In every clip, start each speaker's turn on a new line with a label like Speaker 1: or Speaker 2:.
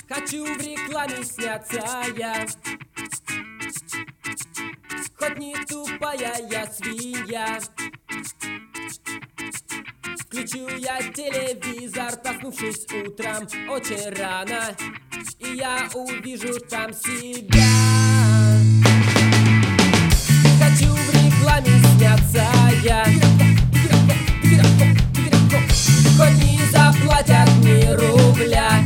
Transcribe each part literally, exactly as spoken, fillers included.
Speaker 1: Хочу в рекламе сняться я, хоть не тупая я свинья. Включу я телевизор, проснувшись утром очень рано, и я увижу там себя. Хочу в рекламе сняться я, хоть не заплатят ни рубля.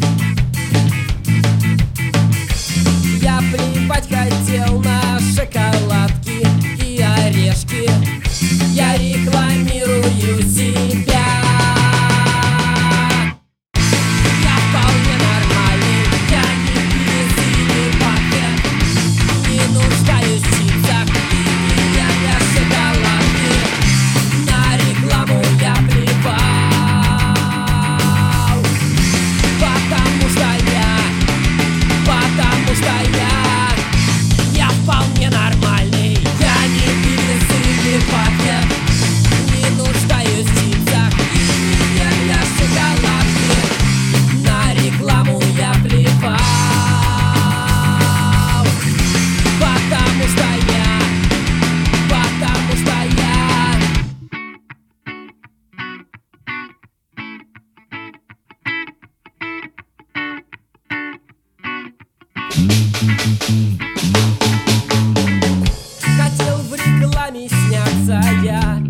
Speaker 1: Я плевать хотел на шоколадки и орешки, я рекламирую себя. Я вполне нормальный, я не певец и не папет, не нуждаюсь в чипсах и не я шоколадки. На рекламу я плевал, потому что я, потому что я, я вполне нормальный, я не певец и не папет, не нуждаюсь в чипсах и не ем я шоколадки. На рекламу я плевал, потому что я, потому что я. Хотел в рекламе сняться я,